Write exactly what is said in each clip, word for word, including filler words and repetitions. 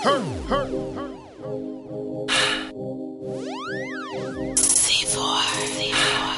hurt, hurt, hurt. C four. C four.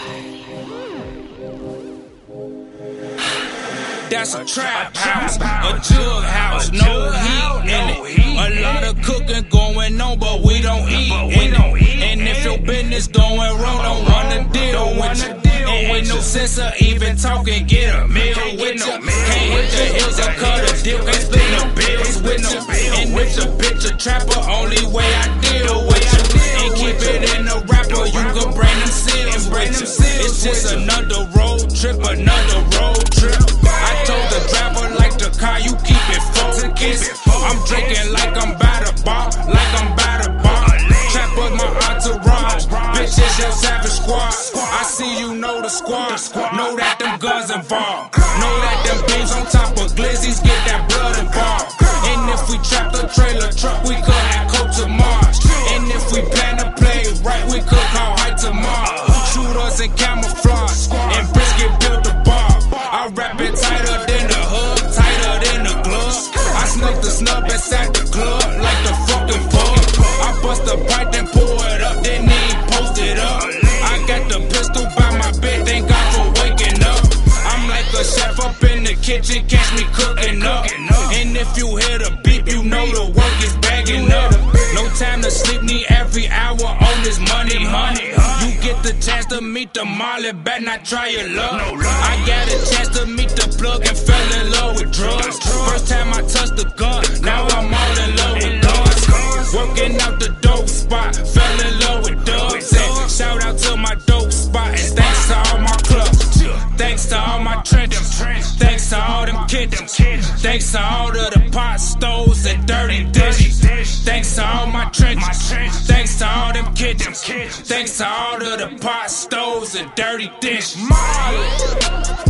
That's a trap house, a jug house, no heat in it. A lot of cooking going on, but we don't eat in it. And if your business going wrong, don't wanna deal with you. And ain't no sense of even talking, get a meal with you. Can't hit the hills or cut a deal, can't split no bills with you. And if the bitch a trapper, only way I deal with you. And keep it in a rapper, you can bring them seals with you. It's just another road trip, another road trip. I told the driver like the car, you keep it focused. I'm drinking like I'm by the bar, like I'm by the bar. Trapper my entourage, bitch it's your savage squad. I see you know the squad, know that them guns involved. Know that them beams on top of glizzies get that blood involved. And if we trap the trailer truck, we could have coat to Mars. And if we plan to play right, we could call height to Mars. Shooters in camouflage, and brisket built the bar. I wrap it tighter than the hood, tighter than the glove. I snuck the snub inside the club like the fucking bug. I bust a pipe and pour it up, then he post it up. I got the pistol by my bed, thank God for waking up. I'm like a chef up in the kitchen, catch me cooking up. And if you hear the beep, you know the work is bagging up. No time to sleep, need every hour on this money, honey. You get the chance to meet the Molly, better not try your luck. I got a chance to meet the plug and fell in love with drugs. First time I touched the gun, now I'm all in love with guns. Working out the dope spot, fell in love with dubs. And shout out to my dope spot, and thanks to all my clubs. Thanks to all my trenches, thanks to all them kitchens, thanks to all of the pot stoves and dirty dishes. Thanks to all my trenches, thanks to all them kitchens, thanks to all of the pot stoves and dirty dishes.